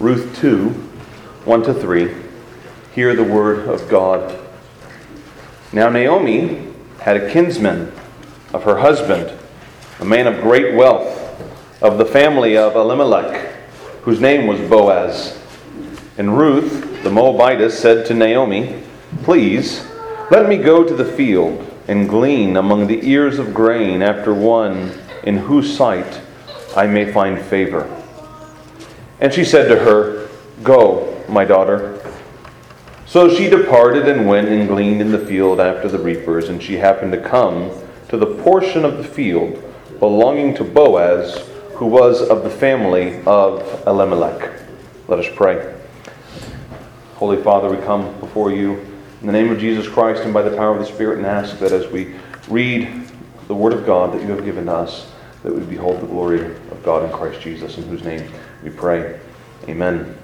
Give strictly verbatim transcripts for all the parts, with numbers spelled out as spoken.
Ruth two, one to three. Hear the word of God. Now Naomi had a kinsman of her husband, a man of great wealth, of the family of Elimelech, whose name was Boaz. And Ruth, the Moabitess, said to Naomi, "Please, let me go to the field and glean among the ears of grain after one in whose sight I may find favor." And she said to her, "Go, my daughter." So she departed and went and gleaned in the field after the reapers, and she happened to come to the portion of the field belonging to Boaz, who was of the family of Elimelech. Let us pray. Holy Father, we come before you in the name of Jesus Christ and by the power of the Spirit, and ask that as we read the Word of God that you have given us, that we behold the glory of God in Christ Jesus, in whose name we pray. Amen.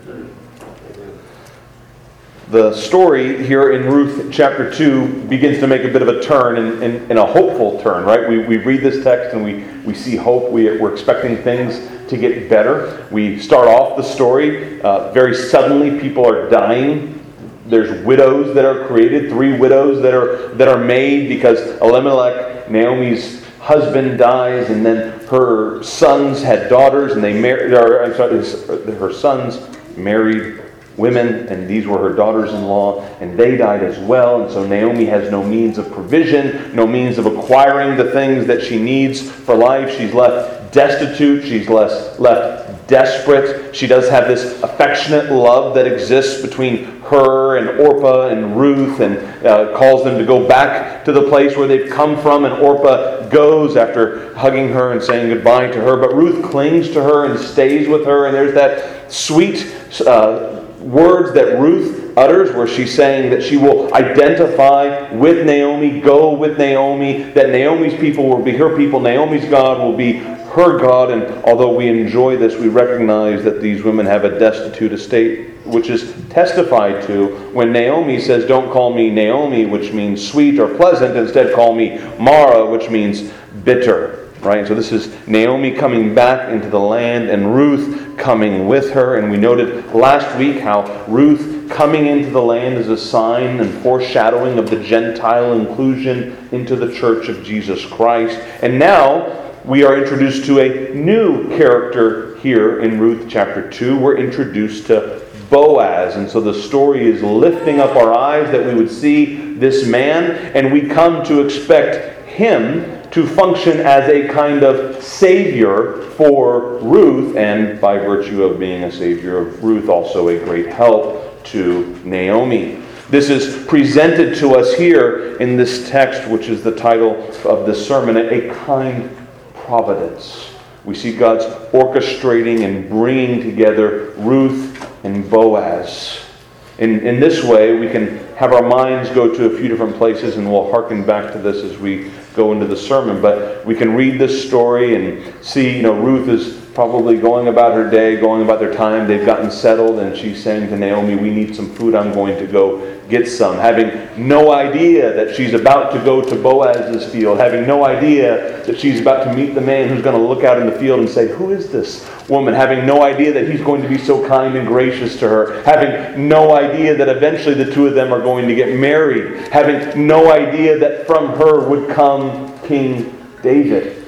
The story here in Ruth chapter two begins to make a bit of a turn, and, and, and a hopeful turn, right? We, we read this text and we, we see hope. We, we're expecting things to get better. We start off the story. Uh, very suddenly people are dying. There's widows that are created, three widows that are that are made because Elimelech, Naomi's husband, dies, and then her sons had daughters, and they married. Or, I'm sorry, her sons married women, and these were her daughters-in-law, and they died as well. And so Naomi has no means of provision, no means of acquiring the things that she needs for life. She's left destitute. She's less, left desperate. She does have this affectionate love that exists between her and Orpah and Ruth, and uh, calls them to go back to the place where they've come from. And Orpah goes after hugging her and saying goodbye to her. But Ruth clings to her and stays with her. And there's that sweet uh, words that Ruth utters where she's saying that she will identify with Naomi, go with Naomi, that Naomi's people will be her people, Naomi's God will be her God. And although we enjoy this, we recognize that these women have a destitute estate, which is testified to when Naomi says, "Don't call me Naomi," which means sweet or pleasant, instead call me Mara, which means bitter. Right? So this is Naomi coming back into the land and Ruth coming with her. And we noted last week how Ruth coming into the land is a sign and foreshadowing of the Gentile inclusion into the church of Jesus Christ. And now we are introduced to a new character here in Ruth chapter two. We're introduced to Boaz. And so the story is lifting up our eyes that we would see this man, and we come to expect him to function as a kind of savior for Ruth, and by virtue of being a savior of Ruth, also a great help to Naomi. This is presented to us here in this text, which is the title of this sermon, a kind providence. We see God's orchestrating and bringing together Ruth and Boaz. In, in this way, we can have our minds go to a few different places, and we'll hearken back to this as we go into the sermon. But we can read this story and see, you know, Ruth is probably going about her day, going about their time. They've gotten settled, and she's saying to Naomi, "We need some food. I'm going to go get some." Having no idea that she's about to go to Boaz's field. Having no idea that she's about to meet the man who's going to look out in the field and say, "Who is this woman?" Having no idea that he's going to be so kind and gracious to her. Having no idea that eventually the two of them are going to get married. Having no idea that from her would come King David.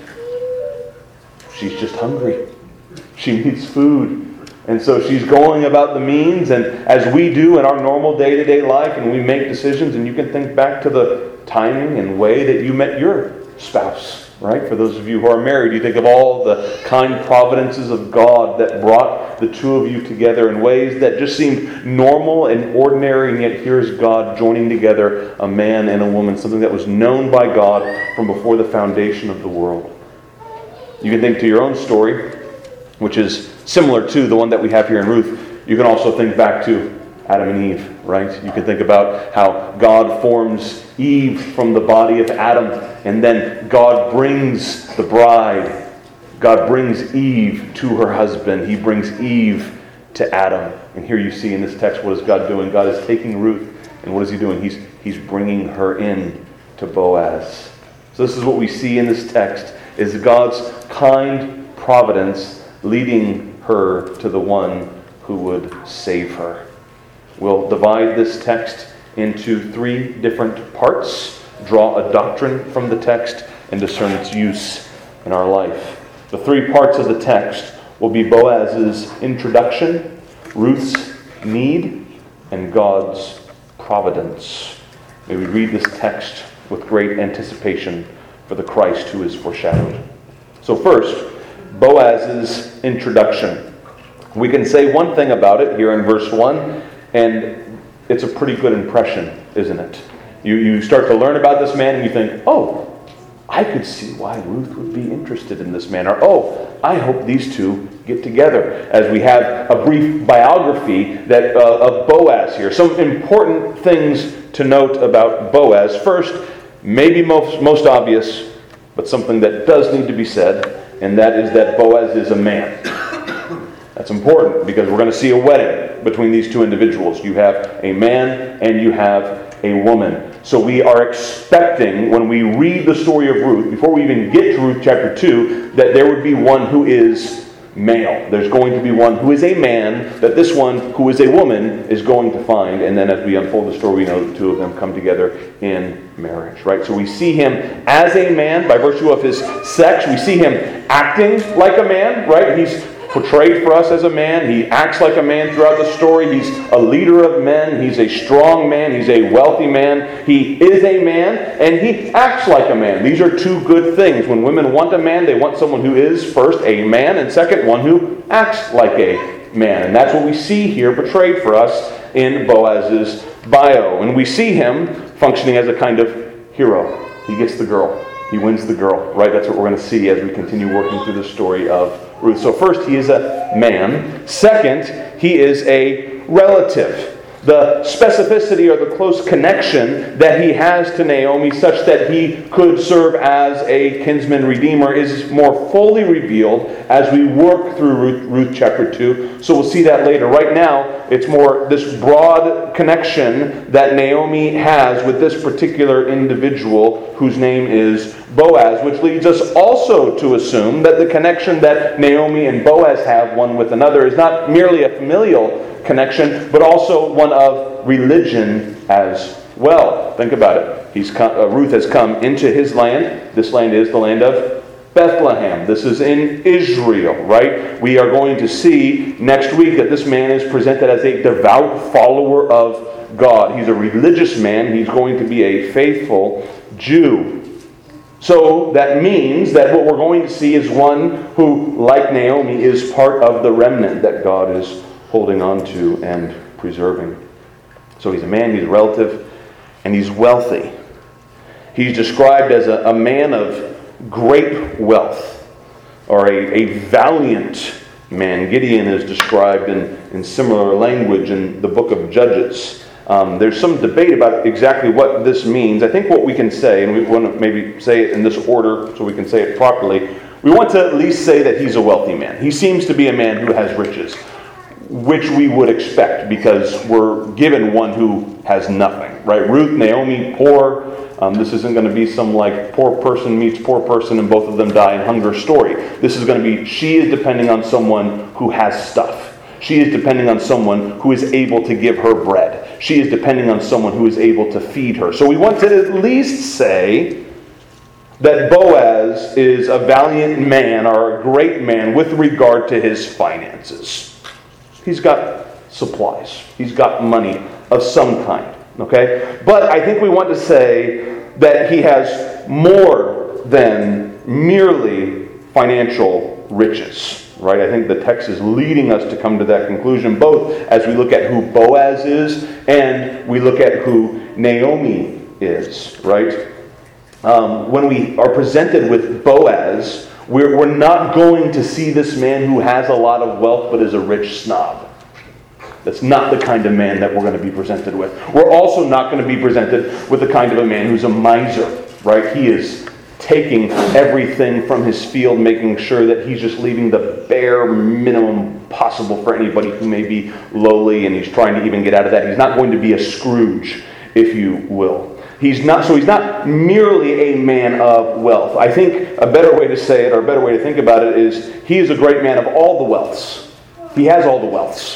She's just hungry. She needs food. And so she's going about the means, and as we do in our normal day-to-day life, and we make decisions, and you can think back to the timing and way that you met your spouse, right? For those of you who are married, you think of all the kind providences of God that brought the two of you together in ways that just seemed normal and ordinary, and yet here's God joining together a man and a woman, something that was known by God from before the foundation of the world. You can think to your own story, which is similar to the one that we have here in Ruth. You can also think back to Adam and Eve, right? You can think about how God forms Eve from the body of Adam, and then God brings the bride. God brings Eve to her husband. He brings Eve to Adam. And here you see in this text, what is God doing? God is taking Ruth, and what is He doing? He's, he's bringing her in to Boaz. So this is what we see in this text, is God's kind providence leading her to the one who would save her. We'll divide this text into three different parts, draw a doctrine from the text, and discern its use in our life. The three parts of the text will be Boaz's introduction, Ruth's need, and God's providence. May we read this text with great anticipation for the Christ who is foreshadowed. So first, Boaz's introduction. We can say one thing about it here in verse one, and it's a pretty good impression, isn't it? You, you start to learn about this man and you think, oh, I could see why Ruth would be interested in this man. Or, oh, I hope these two get together. As we have a brief biography that uh, of Boaz here. Some important things to note about Boaz. First, maybe most, most obvious, but something that does need to be said, and that is that Boaz is a man. That's important because we're going to see a wedding between these two individuals. You have a man and you have a woman. So we are expecting, when we read the story of Ruth, before we even get to Ruth chapter two, that there would be one who is male. There's going to be one who is a man, that this one who is a woman is going to find. And then as we unfold the story, we know the two of them come together in marriage, right? So we see him as a man by virtue of his sex. We see him acting like a man, right? He's portrayed for us as a man. He acts like a man throughout the story. He's a leader of men. He's a strong man. He's a wealthy man. He is a man, and he acts like a man. These are two good things. When women want a man, they want someone who is, first, a man, and second, one who acts like a man. And that's what we see here portrayed for us in Boaz's bio. And we see him functioning as a kind of hero. He gets the girl. He wins the girl, right? That's what we're going to see as we continue working through the story of Ruth. So first, he is a man. Second, he is a relative. The specificity or the close connection that he has to Naomi, such that he could serve as a kinsman redeemer, is more fully revealed as we work through Ruth, Ruth chapter two. So we'll see that later. Right now, it's more this broad connection that Naomi has with this particular individual whose name is Boaz, which leads us also to assume that the connection that Naomi and Boaz have one with another is not merely a familial connection, but also one of religion as well. Think about it. He's come, uh, Ruth has come into his land. This land is the land of Bethlehem. This is in Israel, right? We are going to see next week that this man is presented as a devout follower of God. He's a religious man. He's going to be a faithful Jew. So that means that what we're going to see is one who, like Naomi, is part of the remnant that God is holding on to and preserving. So he's a man, he's a relative, and he's wealthy. He's described as a, a man of great wealth, or a, a valiant man. Gideon is described in, in similar language in the book of Judges. Um, there's some debate about exactly what this means. I think what we can say, and we want to maybe say it in this order so we can say it properly, we want to at least say that he's a wealthy man. He seems to be a man who has riches, which we would expect because we're given one who has nothing, right? Ruth, Naomi, poor. Um, this isn't going to be some like poor person meets poor person and both of them die in hunger story. This is going to be, she is depending on someone who has stuff. She is depending on someone who is able to give her bread. She is depending on someone who is able to feed her. So we want to at least say that Boaz is a valiant man or a great man with regard to his finances. He's got supplies. He's got money of some kind. Okay? But I think we want to say that he has more than merely financial riches. Right? I think the text is leading us to come to that conclusion, both as we look at who Boaz is and we look at who Naomi is. Right? Um, when we are presented with Boaz, we're, we're not going to see this man who has a lot of wealth but is a rich snob. That's not the kind of man that we're going to be presented with. We're also not going to be presented with the kind of a man who's a miser. Right? He is taking everything from his field, making sure that he's just leaving the bare minimum possible for anybody who may be lowly, and he's trying to even get out of that. He's not going to be a Scrooge, if you will. He's not. So he's not merely a man of wealth. I think a better way to say it, or a better way to think about it, is he is a great man of all the wealths. He has all the wealths.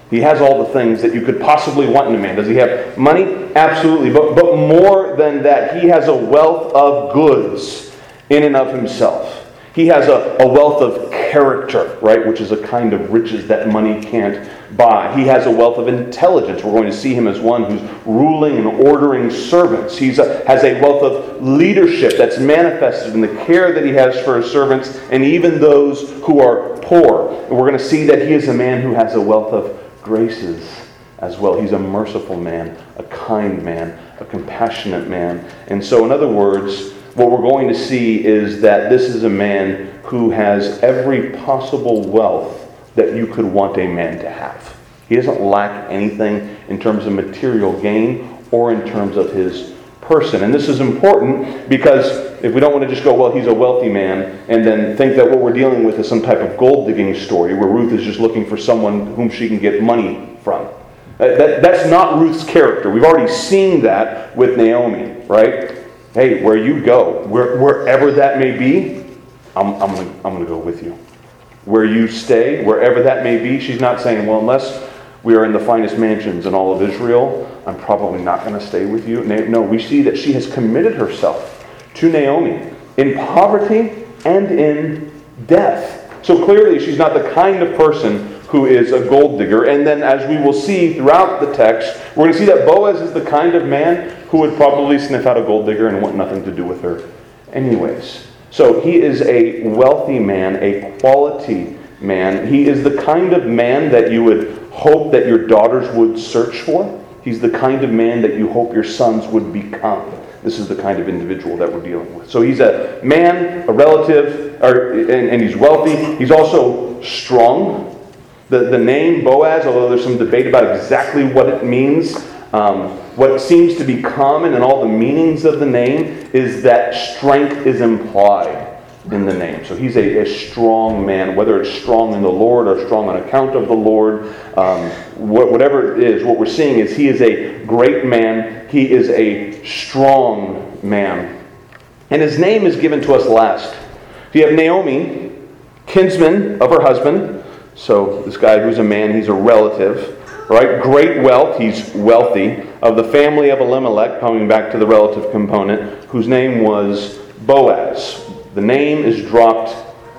He has all the things that you could possibly want in a man. Does he have money? Absolutely. But, but more than that, he has a wealth of goods in and of himself. He has a, a wealth of character, right, which is a kind of riches that money can't buy. He has a wealth of intelligence. We're going to see him as one who's ruling and ordering servants. He has a wealth of leadership that's manifested in the care that he has for his servants and even those who are poor. And we're going to see that he is a man who has a wealth of graces as well. He's a merciful man, a kind man, a compassionate man. And so, in other words, what we're going to see is that this is a man who has every possible wealth that you could want a man to have. He doesn't lack anything in terms of material gain or in terms of his person. And this is important because if we don't want to just go, well, he's a wealthy man, and then think that what we're dealing with is some type of gold digging story where Ruth is just looking for someone whom she can get money from. That, that, that's not Ruth's character. We've already seen that with Naomi, right? Hey, where you go, where, wherever that may be, I'm, I'm going I'm going to go with you. Where you stay, wherever that may be, she's not saying, well, unless we are in the finest mansions in all of Israel, I'm probably not going to stay with you. No, we see that she has committed herself to Naomi in poverty and in death. So clearly she's not the kind of person who is a gold digger. And then as we will see throughout the text, we're going to see that Boaz is the kind of man who would probably sniff out a gold digger and want nothing to do with her anyways. So he is a wealthy man, a quality man. He is the kind of man that you would hope that your daughters would search for. He's the kind of man that you hope your sons would become. This is the kind of individual that we're dealing with. So he's a man, a relative, or, and, and he's wealthy. He's also strong. The, the name Boaz, although there's some debate about exactly what it means, um, what seems to be common in all the meanings of the name is that strength is implied in the name. So he's a, a strong man, whether it's strong in the Lord or strong on account of the Lord, um, wh- whatever it is, what we're seeing is he is a great man. He is a strong man. And his name is given to us last. You have Naomi, kinsman of her husband. So this guy who's a man, he's a relative, right? Great wealth, he's wealthy, of the family of Elimelech, coming back to the relative component, whose name was Boaz. The name is dropped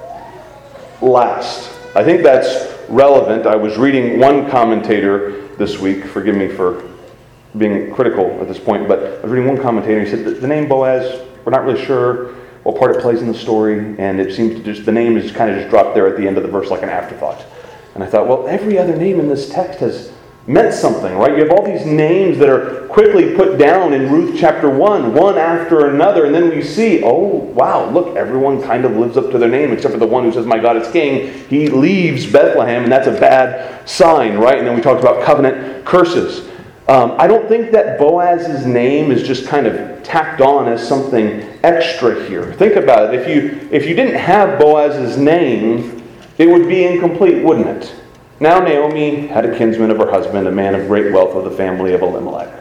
last. I think that's relevant. I was reading one commentator this week, forgive me for being critical at this point, but I was reading one commentator, he said the name Boaz, we're not really sure what part it plays in the story, and it seems to just, the name is kind of just dropped there at the end of the verse like an afterthought. And I thought, well, every other name in this text has meant something, right? You have all these names that are quickly put down in Ruth chapter one, one after another, and then we see, oh, wow, look, everyone kind of lives up to their name, except for the one who says, my God is king. He leaves Bethlehem, and that's a bad sign, right? And then we talked about covenant curses. Um, I don't think that Boaz's name is just kind of tacked on as something extra here. Think about it. If you if you didn't have Boaz's name, it would be incomplete, wouldn't it? Now Naomi had a kinsman of her husband, a man of great wealth of the family of Elimelech.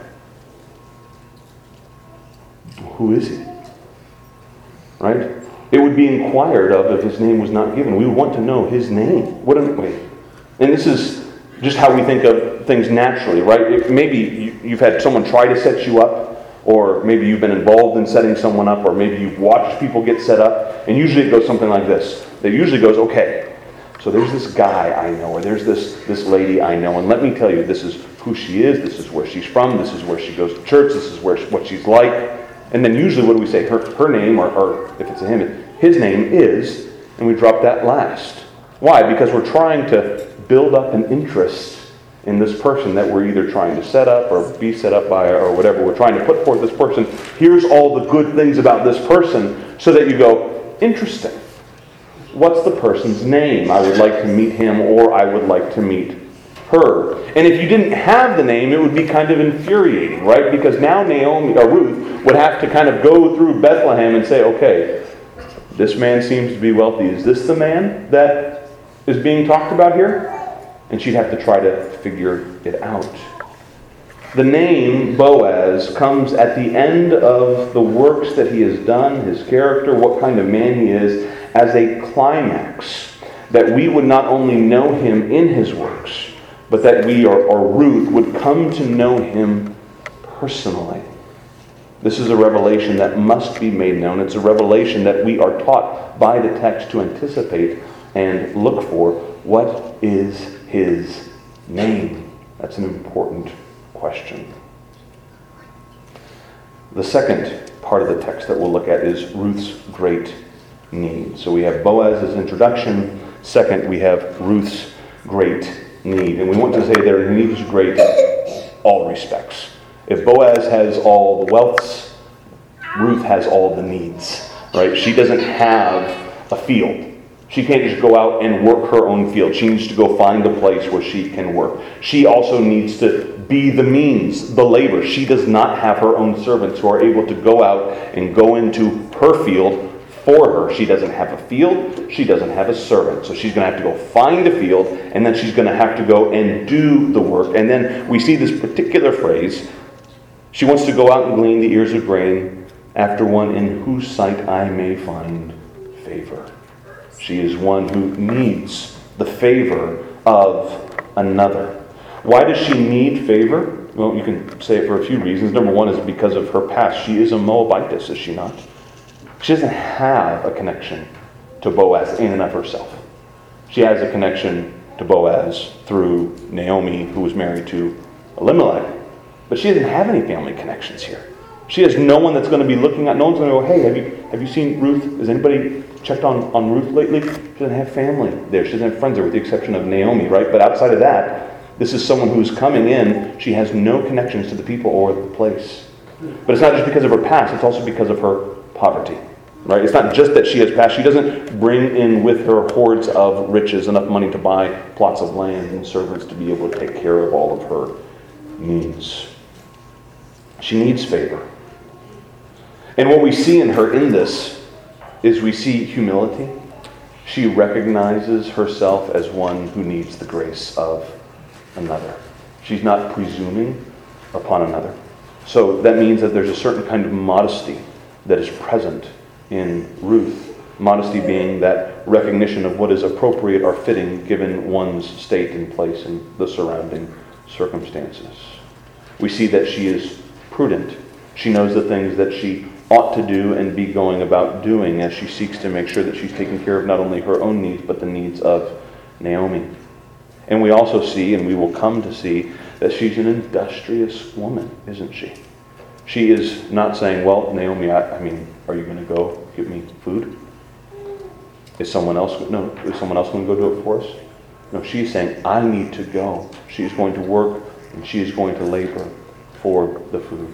Who is he? Right? It would be inquired of if his name was not given. We would want to know his name, wouldn't we? And this is just how we think of things naturally, right? If maybe you've had someone try to set you up, or maybe you've been involved in setting someone up, or maybe you've watched people get set up, and usually it goes something like this. It usually goes, okay, so there's this guy I know, or there's this, this lady I know, and let me tell you, this is who she is, this is where she's from, this is where she goes to church, this is where she, what she's like. And then usually what do we say? Her, her name, or, or if it's a him, his name is, and we drop that last. Why? Because we're trying to build up an interest in this person that we're either trying to set up or be set up by or whatever. We're trying to put forth this person. Here's all the good things about this person so that you go, interesting. What's the person's name? I would like to meet him, or I would like to meet her. And if you didn't have the name, it would be kind of infuriating, right? Because now Naomi or Ruth would have to kind of go through Bethlehem and say, okay, this man seems to be wealthy. Is this the man that is being talked about here? And she'd have to try to figure it out. The name Boaz comes at the end of the works that he has done, his character, what kind of man he is, as a climax, that we would not only know him in his works, but that we, or, or Ruth, would come to know him personally. This is a revelation that must be made known. It's a revelation that we are taught by the text to anticipate and look for. What is his name? That's an important question. The second part of the text that we'll look at is Ruth's great need. So we have Boaz's introduction. Second, we have Ruth's great need. And we want to say their need is great in all respects. If Boaz has all the wealths, Ruth has all the needs, right? She doesn't have a field. She can't just go out and work her own field. She needs to go find a place where she can work. She also needs to be the means, the labor. She does not have her own servants who are able to go out and go into her field for her. She doesn't have a field. She doesn't have a servant. So she's going to have to go find a field, and then she's going to have to go and do the work. And then we see this particular phrase. She wants to go out and glean the ears of grain after one in whose sight I may find favor. She is one who needs the favor of another. Why does she need favor? Well, you can say it for a few reasons. Number one is because of her past. She is a Moabitess, is she not? She doesn't have a connection to Boaz in and of herself. She has a connection to Boaz through Naomi, who was married to Elimelech. But she doesn't have any family connections here. She has no one that's going to be looking at. No one's going to go, hey, have you have you seen Ruth? Has anybody checked on, on Ruth lately? She doesn't have family there. She doesn't have friends there, with the exception of Naomi, right? But outside of that, this is someone who's coming in. She has no connections to the people or the place. But it's not just because of her past. It's also because of her poverty, right? It's not just that she has past. She doesn't bring in with her hordes of riches, enough money to buy plots of land and servants to be able to take care of all of her needs. She needs favor. And what we see in her in this is we see humility. She recognizes herself as one who needs the grace of another. She's not presuming upon another. So that means that there's a certain kind of modesty that is present in Ruth. Modesty being that recognition of what is appropriate or fitting given one's state and place and the surrounding circumstances. We see that she is prudent. She knows the things that she ought to do and be going about doing as she seeks to make sure that she's taking care of not only her own needs, but the needs of Naomi. And we also see, and we will come to see, that she's an industrious woman, isn't she? She is not saying, well, Naomi, I, I mean, are you going to go get me food? Is someone else, no, is someone else going to go do it for us? No, she's saying, I need to go. She's going to work and she is going to labor for the food.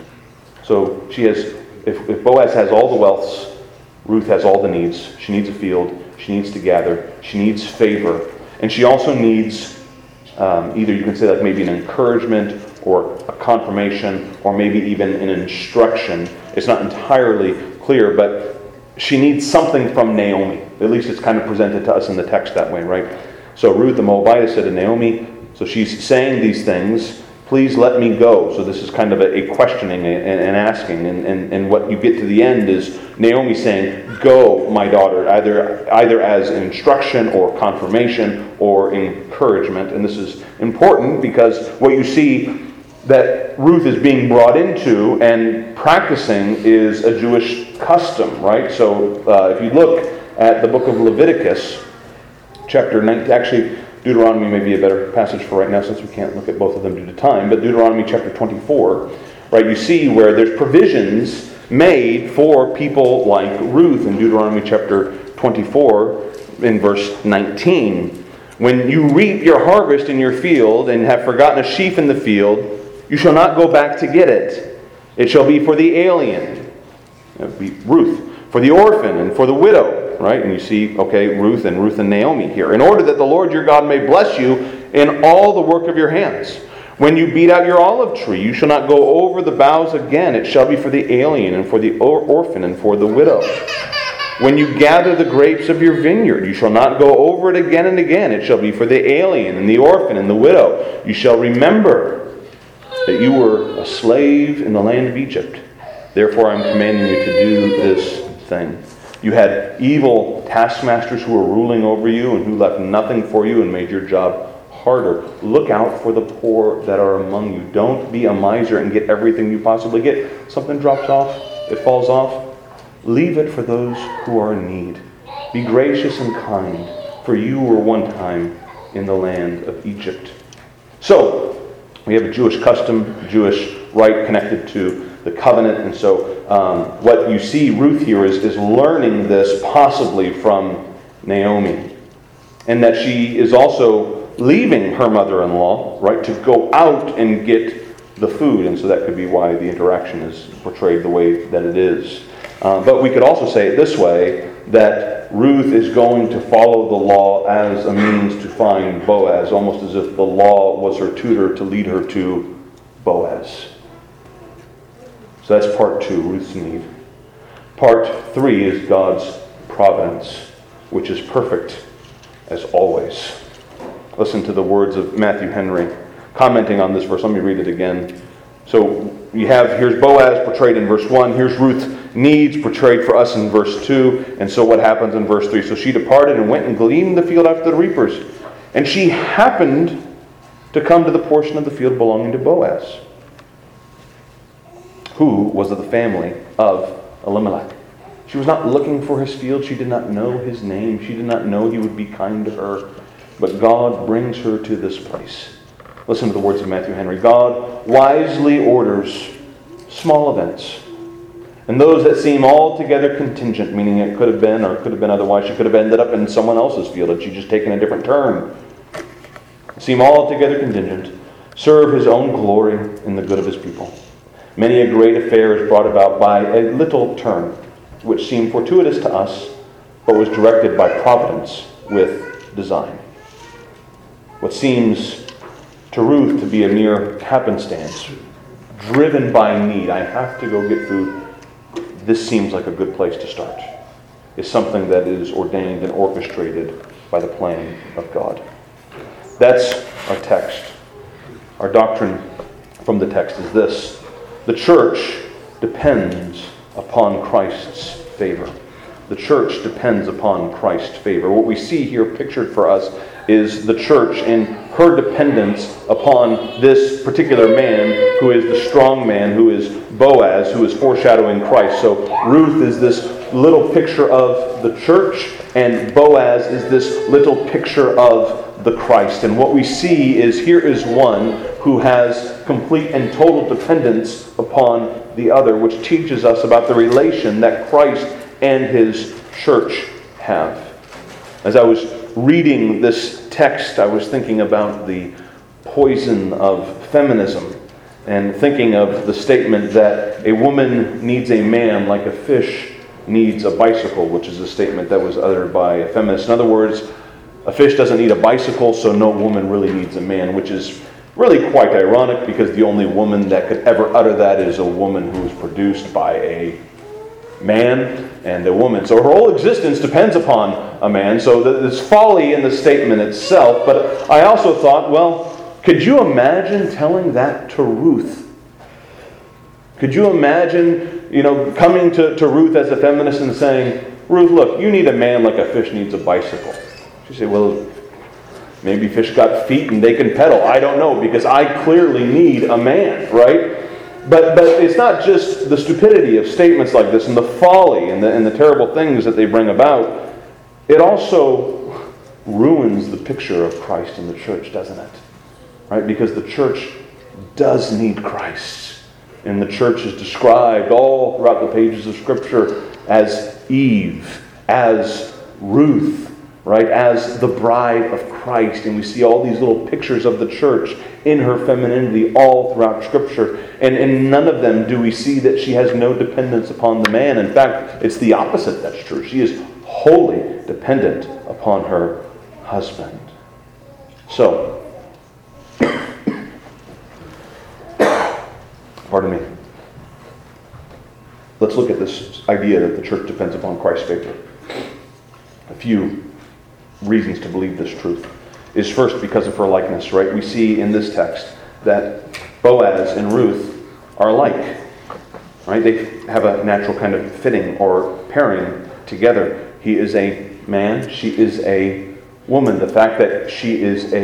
So she has, if, if Boaz has all the wealths, Ruth has all the needs. She needs a field. She needs to gather. She needs favor. And she also needs, um, either you can say like maybe an encouragement or a confirmation or maybe even an instruction. It's not entirely clear, but she needs something from Naomi. At least it's kind of presented to us in the text that way, right? So Ruth the Moabitess said to Naomi, so she's saying these things, please let me go. So this is kind of a, a questioning and, and asking. And, and, and what you get to the end is Naomi saying, go, my daughter, either, either as instruction or confirmation or encouragement. And this is important because what you see that Ruth is being brought into and practicing is a Jewish custom, right? So uh, if you look at the book of Leviticus, chapter nineteen, actually Deuteronomy may be a better passage for right now since we can't look at both of them due to time, but Deuteronomy chapter twenty-four, right, you see where there's provisions made for people like Ruth in Deuteronomy chapter twenty-four in verse nineteen. When you reap your harvest in your field and have forgotten a sheaf in the field, you shall not go back to get it. It shall be for the alien, that would be Ruth, for the orphan and for the widow. Right? And you see, okay, Ruth and Ruth and Naomi here. In order that the Lord your God may bless you in all the work of your hands. When you beat out your olive tree, you shall not go over the boughs again. It shall be for the alien and for the or- orphan and for the widow. When you gather the grapes of your vineyard, you shall not go over it again and again. It shall be for the alien and the orphan and the widow. You shall remember that you were a slave in the land of Egypt. Therefore I am commanding you to do this thing. You had evil taskmasters who were ruling over you and who left nothing for you and made your job harder. Look out for the poor that are among you. Don't be a miser and get everything you possibly get. Something drops off, it falls off. Leave it for those who are in need. Be gracious and kind, for you were one time in the land of Egypt. So, we have a Jewish custom, Jewish rite connected to the covenant. And so um, what you see Ruth here is, is learning this possibly from Naomi. And that she is also leaving her mother-in-law, right, to go out and get the food. And so that could be why the interaction is portrayed the way that it is. Uh, but we could also say it this way, that Ruth is going to follow the law as a means to find Boaz, almost as if the law was her tutor to lead her to Boaz. So that's part two, Ruth's need. Part three is God's providence, which is perfect as always. Listen to the words of Matthew Henry, commenting on this verse. Let me read it again. So you have, here's Boaz portrayed in verse one. Here's Ruth's needs portrayed for us in verse two. And so what happens in verse three? So she departed and went and gleaned the field after the reapers. And she happened to come to the portion of the field belonging to Boaz, who was of the family of Elimelech. She was not looking for his field. She did not know his name. She did not know he would be kind to her. But God brings her to this place. Listen to the words of Matthew Henry. God wisely orders small events. And those that seem altogether contingent, meaning it could have been or could have been otherwise, she could have ended up in someone else's field had she just taken a different turn, seem altogether contingent, serve his own glory in the good of his people. Many a great affair is brought about by a little turn, which seemed fortuitous to us, but was directed by providence with design. What seems to Ruth to be a mere happenstance, driven by need, I have to go get food, this seems like a good place to start, is something that is ordained and orchestrated by the plan of God. That's our text. Our doctrine from the text is this: the church depends upon Christ's favor. The church depends upon Christ's favor. What we see here pictured for us is the church and her dependence upon this particular man who is the strong man, who is Boaz, who is foreshadowing Christ. So Ruth is this little picture of the church, and Boaz is this little picture of the Christ. And what we see is here is one who has complete and total dependence upon the other, which teaches us about the relation that Christ and his church have. As I was reading this text, I was thinking about the poison of feminism and thinking of the statement that a woman needs a man like a fish needs a bicycle, which is a statement that was uttered by a feminist. In other words, a fish doesn't need a bicycle, so no woman really needs a man, which is really quite ironic because the only woman that could ever utter that is a woman who was produced by a man and a woman. So her whole existence depends upon a man. So there's folly in the statement itself. But I also thought, well, could you imagine telling that to Ruth? Could you imagine, you know, coming to, to Ruth as a feminist and saying, Ruth, look, you need a man like a fish needs a bicycle. She'd say, well, maybe fish got feet and they can pedal. I don't know, because I clearly need a man, right? But but it's not just the stupidity of statements like this and the folly and the, and the terrible things that they bring about. It also ruins the picture of Christ in the church, doesn't it? Right? Because the church does need Christ. And the church is described all throughout the pages of Scripture as Eve, as Ruth, right, as the bride of Christ. And we see all these little pictures of the church in her femininity all throughout Scripture. And in none of them do we see that she has no dependence upon the man. In fact, it's the opposite that's true. She is wholly dependent upon her husband. So, pardon me. Let's look at this idea that the church depends upon Christ's favor. A few reasons to believe this truth is first because of her likeness, right? We see in this text that Boaz and Ruth are alike, right? They have a natural kind of fitting or pairing together. He is a man, she is a woman. The fact that she is a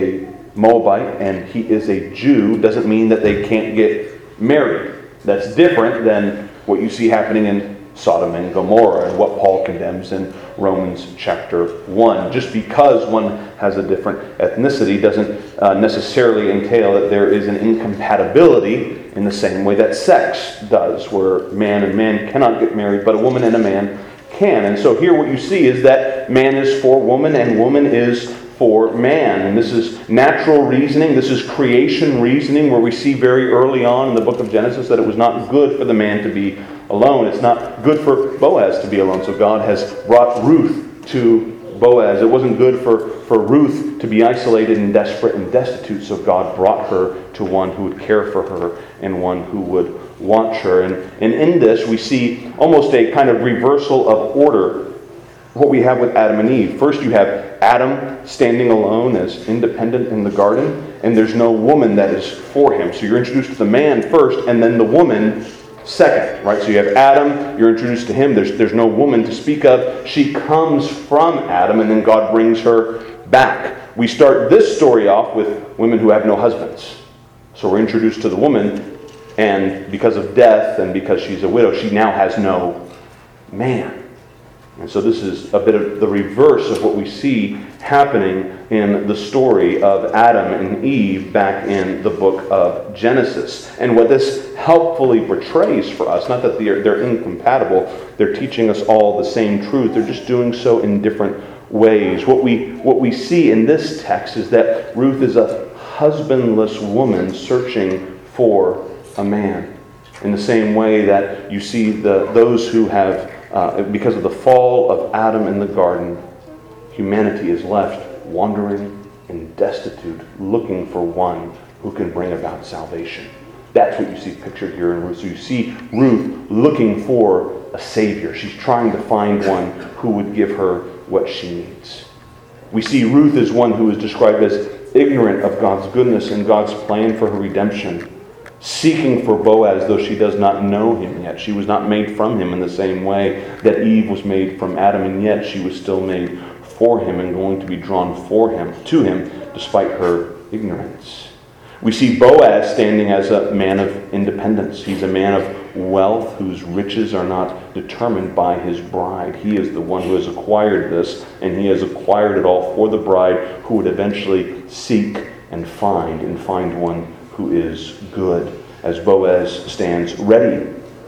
Moabite and he is a Jew doesn't mean that they can't get married. That's different than what you see happening in Sodom and Gomorrah and what Paul condemns in Romans chapter one. Just because one has a different ethnicity doesn't uh, necessarily entail that there is an incompatibility in the same way that sex does, where man and man cannot get married, but a woman and a man can. And so here what you see is that man is for woman and woman is for man. And this is natural reasoning. This is creation reasoning, where we see very early on in the book of Genesis that it was not good for the man to be alone. It's not good for Boaz to be alone. So God has brought Ruth to Boaz. It wasn't good for, for Ruth to be isolated and desperate and destitute. So God brought her to one who would care for her and one who would watch her. And, and in this we see almost a kind of reversal of order. What we have with Adam and Eve. First you have Adam standing alone as independent in the garden, and there's no woman that is for him. So you're introduced to the man first, and then the woman second, right? So you have Adam, you're introduced to him, there's, there's no woman to speak of. She comes from Adam, and then God brings her back. We start this story off with women who have no husbands. So we're introduced to the woman, and because of death, and because she's a widow, she now has no man. And so this is a bit of the reverse of what we see happening in the story of Adam and Eve back in the book of Genesis. And what this helpfully portrays for us, not that they're, they're incompatible, they're teaching us all the same truth, they're just doing so in different ways. What we, what we see in this text is that Ruth is a husbandless woman searching for a man. In the same way that you see the those who have Uh, because of the fall of Adam in the garden, humanity is left wandering and destitute, looking for one who can bring about salvation. That's what you see pictured here in Ruth. So you see Ruth looking for a Savior. She's trying to find one who would give her what she needs. We see Ruth as one who is described as ignorant of God's goodness and God's plan for her redemption, seeking for Boaz, though she does not know him yet. She was not made from him in the same way that Eve was made from Adam, and yet she was still made for him and going to be drawn for him, to him, despite her ignorance. We see Boaz standing as a man of independence. He's a man of wealth whose riches are not determined by his bride. He is the one who has acquired this, and he has acquired it all for the bride, who would eventually seek and find, and find one who is good, as Boaz stands ready,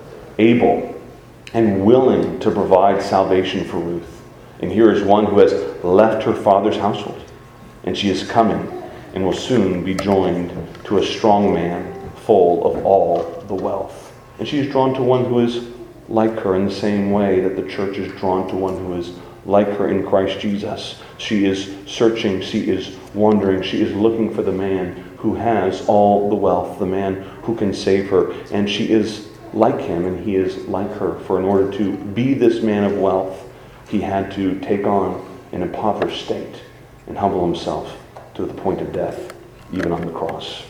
able, and willing to provide salvation for Ruth. And here is one who has left her father's household, and she is coming and will soon be joined to a strong man full of all the wealth. And she is drawn to one who is like her in the same way that the church is drawn to one who is like her in Christ Jesus. She is searching, she is wandering, she is looking for the man who has all the wealth, the man who can save her. And she is like him, and he is like her. For in order to be this man of wealth, he had to take on an impoverished state and humble himself to the point of death, even on the cross.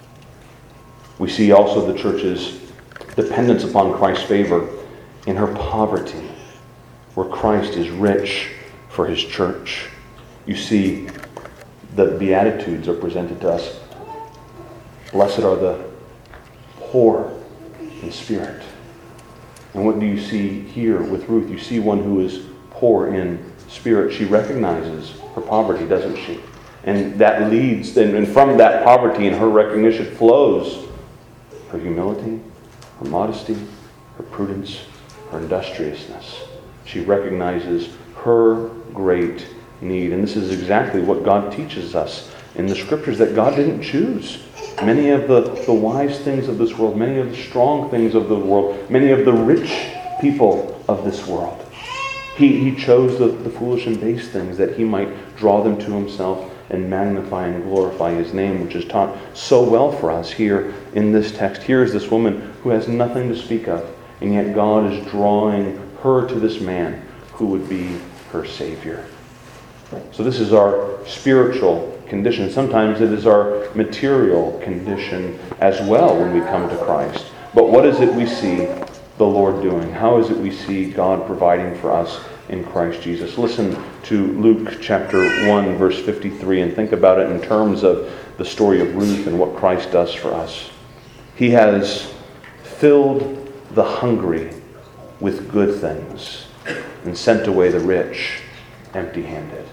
We see also the church's dependence upon Christ's favor in her poverty, where Christ is rich for his church. You see, the Beatitudes are presented to us. Blessed are the poor in spirit. And what do you see here with Ruth? You see one who is poor in spirit. She recognizes her poverty, doesn't she? And that leads, and from that poverty and her recognition flows her humility, her modesty, her prudence, her industriousness. She recognizes her great need. And this is exactly what God teaches us in the Scriptures, that God didn't choose many of the, the wise things of this world, many of the strong things of the world, many of the rich people of this world. He, he chose the, the foolish and base things that he might draw them to himself and magnify and glorify his name, which is taught so well for us here in this text. Here is this woman who has nothing to speak of, and yet God is drawing her to this man who would be her Savior. So this is our spiritual condition. Sometimes it is our material condition as well when we come to Christ. But what is it we see the Lord doing? How is it we see God providing for us in Christ Jesus? Listen to Luke chapter one, verse fifty-three, and think about it in terms of the story of Ruth and what Christ does for us. He has filled the hungry with good things and sent away the rich empty-handed.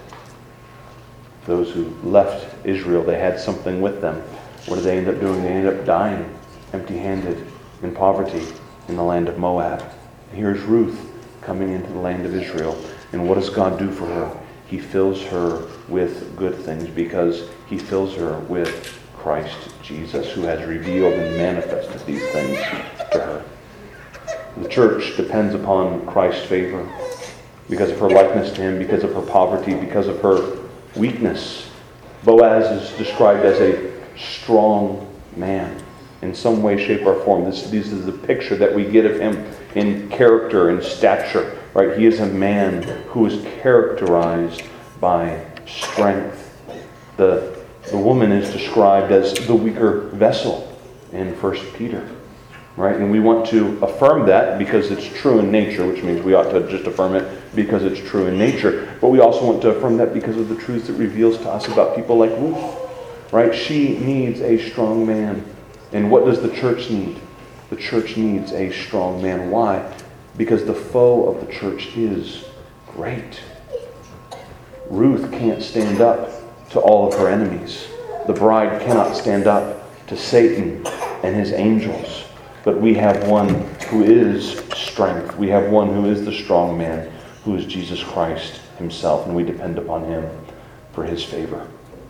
Those who left Israel, they had something with them. What did they end up doing? They ended up dying empty-handed in poverty in the land of Moab. And here's Ruth coming into the land of Israel. And what does God do for her? He fills her with good things because he fills her with Christ Jesus, who has revealed and manifested these things to her. The church depends upon Christ's favor because of her likeness to him, because of her poverty, because of her weakness. Boaz is described as a strong man in some way, shape, or form. This, this is the picture that we get of him in character and stature. Right? He is a man who is characterized by strength. The, the woman is described as the weaker vessel in First Peter. Right? And we want to affirm that because it's true in nature, which means we ought to just affirm it because it's true in nature. But we also want to affirm that because of the truths it reveals to us about people like Ruth. Right? She needs a strong man. And what does the church need? The church needs a strong man. Why? Because the foe of the church is great. Ruth can't stand up to all of her enemies. The bride cannot stand up to Satan and his angels. But we have one who is strength. We have one who is the strong man, who is Jesus Christ himself, and we depend upon him for his favor.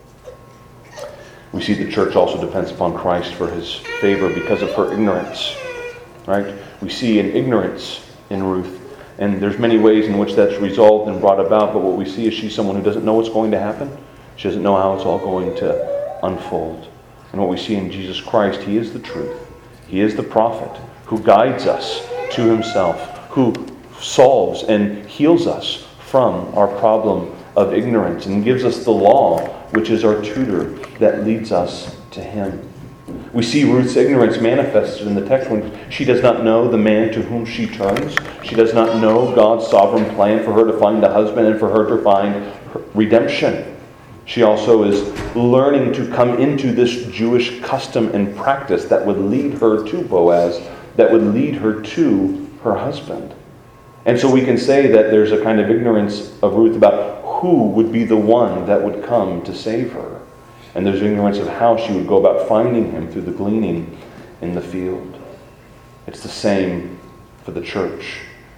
We see the church also depends upon Christ for his favor because of her ignorance. Right? We see an ignorance in Ruth, and there's many ways in which that's resolved and brought about, but what we see is she's someone who doesn't know what's going to happen. She doesn't know how it's all going to unfold. And what we see in Jesus Christ, he is the truth. He is the prophet who guides us to himself, who solves and heals us from our problem of ignorance and gives us the law, which is our tutor that leads us to him. We see Ruth's ignorance manifested in the text when she does not know the man to whom she turns. She does not know God's sovereign plan for her to find a husband and for her to find redemption. She also is learning to come into this Jewish custom and practice that would lead her to Boaz, that would lead her to her husband. And so we can say that there's a kind of ignorance of Ruth about who would be the one that would come to save her. And there's ignorance of how she would go about finding him through the gleaning in the field. It's the same for the church.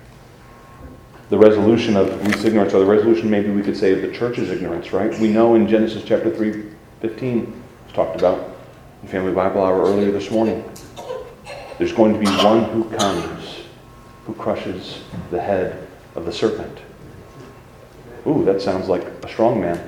The resolution of Ruth's ignorance, or the resolution maybe we could say of the church's ignorance, right? We know in Genesis chapter three fifteen, it's talked about in Family Bible Hour earlier this morning. There's going to be one who comes, who crushes the head of the serpent. Ooh, that sounds like a strong man.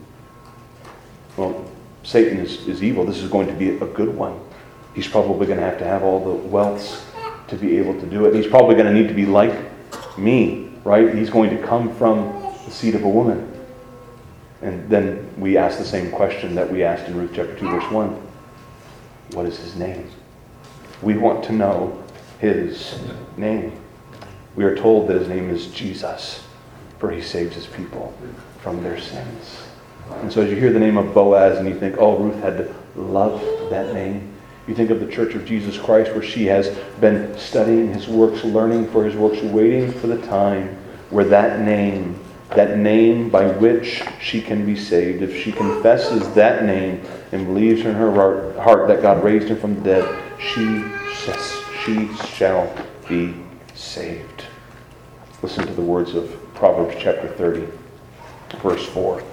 Well, Satan is, is evil. This is going to be a good one. He's probably going to have to have all the wealths to be able to do it. He's probably going to need to be like me, right? He's going to come from the seed of a woman. And then we ask the same question that we asked in Ruth chapter two, verse one. What is his name? We want to know his name. We are told that his name is Jesus, for he saves his people from their sins. And so as you hear the name of Boaz and you think, oh, Ruth had to love that name. You think of the Church of Jesus Christ where she has been studying his works, learning for his works, waiting for the time where that name, that name by which she can be saved, if she confesses that name and believes in her heart that God raised him from the dead, she, she shall be saved. Listen to the words of Proverbs chapter thirty, verse four.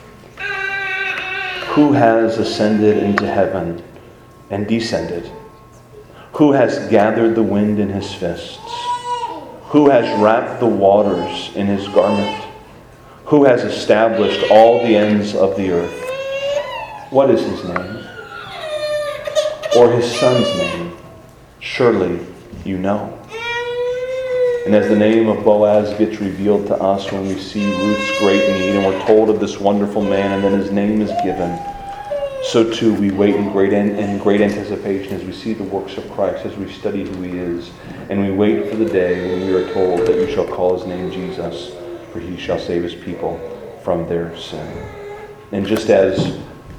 Who has ascended into heaven and descended? Who has gathered the wind in his fists? Who has wrapped the waters in his garment? Who has established all the ends of the earth? What is his name? Or his son's name? Surely you know. And as the name of Boaz gets revealed to us when we see Ruth's great need and we're told of this wonderful man and then his name is given, so too we wait in great in great anticipation as we see the works of Christ, as we study who he is, and we wait for the day when we are told that you shall call his name Jesus, for for he shall save his people from their sin. And just as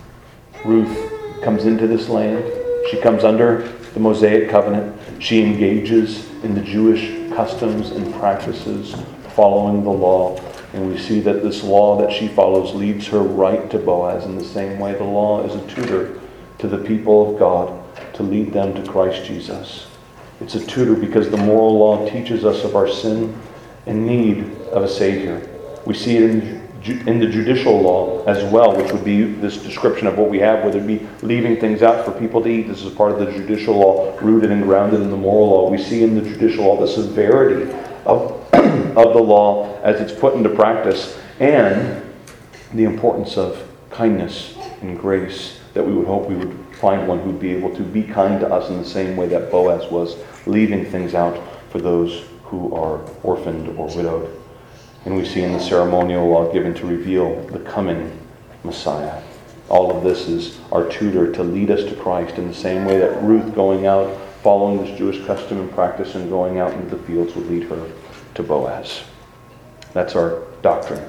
Ruth comes into this land, she comes under the Mosaic covenant, she engages in the Jewish customs and practices following the law. And we see that this law that she follows leads her right to Boaz in the same way the law is a tutor to the people of God to lead them to Christ Jesus. It's a tutor because the moral law teaches us of our sin and need of a Savior. We see it in, in the judicial law as well, which would be this description of what we have, whether it be leaving things out for people to eat. This is part of the judicial law, rooted and grounded in the moral law. We see in the judicial law the severity of, of the law as it's put into practice, and the importance of kindness and grace, that we would hope we would find one who would be able to be kind to us in the same way that Boaz was, leaving things out for those who are orphaned or widowed. And we see in the ceremonial law given to reveal the coming Messiah. All of this is our tutor to lead us to Christ in the same way that Ruth going out, following this Jewish custom and practice and going out into the fields would lead her to Boaz. That's our doctrine.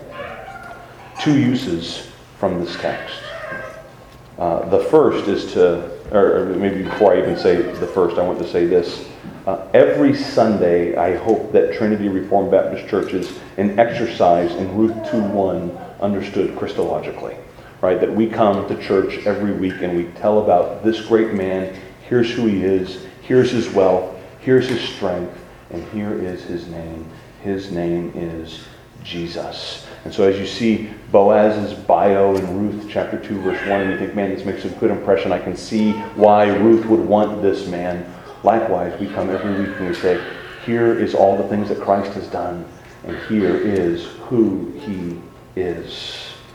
Two uses from this text. Uh, the first is to, or maybe before I even say the first, I want to say this. Uh, every Sunday, I hope that Trinity Reformed Baptist Church is an exercise in Ruth two one understood Christologically. Right? That we come to church every week and we tell about this great man. Here's who he is. Here's his wealth. Here's his strength. And here is his name. His name is Jesus. And so as you see Boaz's bio in Ruth chapter two, verse one, and you think, man, this makes a good impression. I can see why Ruth would want this man. Likewise, we come every week and we say, here is all the things that Christ has done, and here is who he is.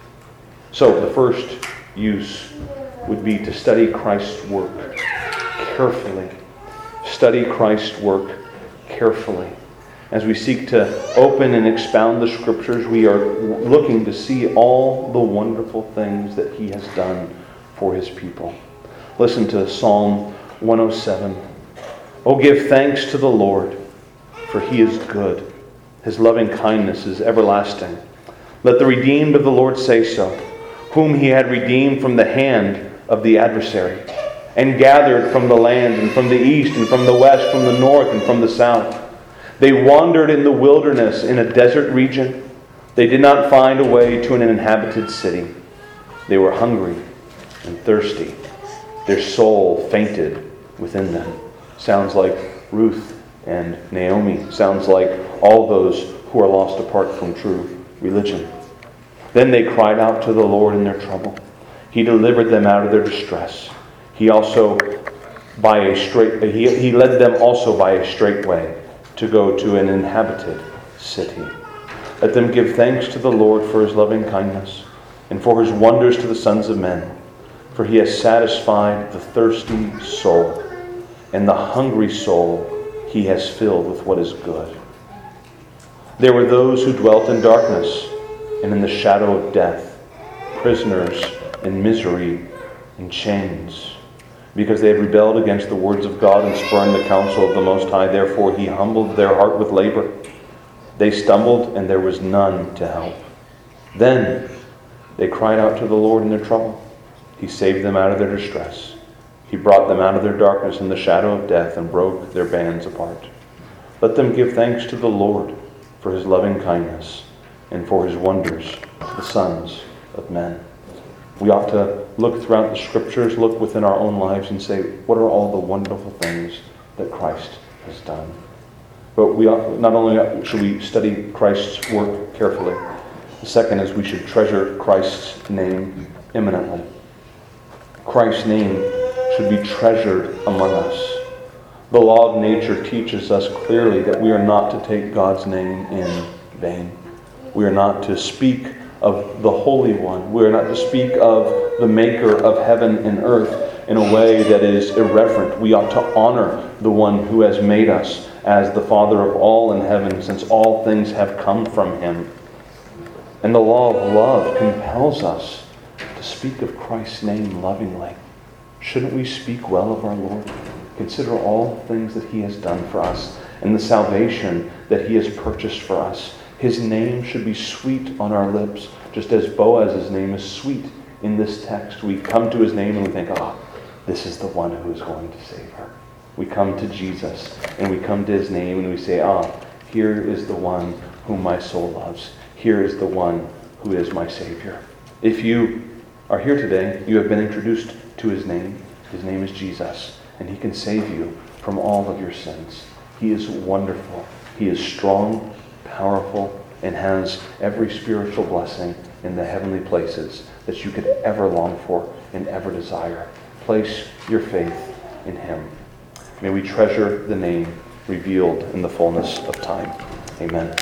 So the first use would be to study Christ's work carefully. Study Christ's work carefully. As we seek to open and expound the Scriptures, we are looking to see all the wonderful things that he has done for his people. Listen to Psalm one oh seven. Oh, give thanks to the Lord, for he is good. His loving kindness is everlasting. Let the redeemed of the Lord say so, whom he had redeemed from the hand of the adversary, and gathered from the land, and from the east, and from the west, from the north, and from the south. They wandered in the wilderness in a desert region. They did not find a way to an inhabited city. They were hungry and thirsty. Their soul fainted within them. Sounds like Ruth and Naomi. Sounds like all those who are lost apart from true religion. Then they cried out to the Lord in their trouble. He delivered them out of their distress. He also by a straight he, he led them also by a straight way to go to an inhabited city. Let them give thanks to the Lord for his loving kindness and for his wonders to the sons of men. For he has satisfied the thirsty soul, and the hungry soul he has filled with what is good. There were those who dwelt in darkness and in the shadow of death, prisoners in misery and chains, because they had rebelled against the words of God and spurned the counsel of the Most High. Therefore he humbled their heart with labor. They stumbled, and there was none to help. Then they cried out to the Lord in their trouble. He saved them out of their distress. He brought them out of their darkness and the shadow of death and broke their bands apart. Let them give thanks to the Lord for his loving kindness and for his wonders to the sons of men. We ought to look throughout the Scriptures, look within our own lives and say, what are all the wonderful things that Christ has done? But we ought, not only should we study Christ's work carefully, the second is we should treasure Christ's name eminently. Christ's name should be treasured among us. The law of nature teaches us clearly that we are not to take God's name in vain. We are not to speak of the Holy One. We are not to speak of the Maker of heaven and earth in a way that is irreverent. We ought to honor the one who has made us as the Father of all in heaven, since all things have come from him. And the law of love compels us to speak of Christ's name lovingly. Shouldn't we speak well of our Lord? Consider all the things that he has done for us and the salvation that he has purchased for us. His name should be sweet on our lips, just as Boaz's name is sweet in this text. We come to his name and we think, ah, oh, this is the one who is going to save her. We come to Jesus and we come to his name and we say, ah, here is the one whom my soul loves. Here is the one who is my Savior. If you are here today, you have been introduced to his name. His name is Jesus, and he can save you from all of your sins. He is wonderful. He is strong, powerful, and has every spiritual blessing in the heavenly places that you could ever long for and ever desire. Place your faith in him. May we treasure the name revealed in the fullness of time. Amen.